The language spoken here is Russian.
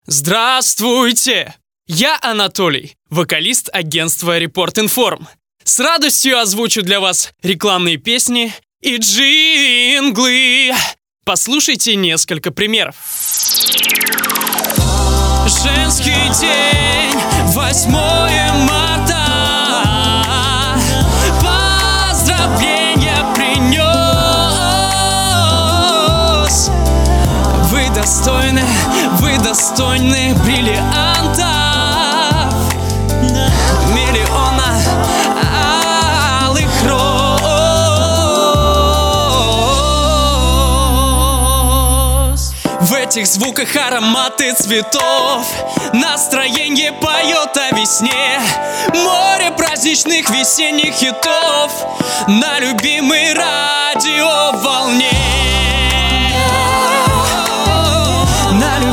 Здравствуйте! Я Анатолий, вокалист агентства Report Inform. С радостью озвучу для вас рекламные песни и джинглы. Послушайте несколько примеров. Женский день, 8 марта. Поздравления принес. Вы достойны бриллиантов, миллиона алых роз. В этих звуках ароматы цветов, настроение поет о весне. Море праздничных весенних хитов на любимой радиоволне. На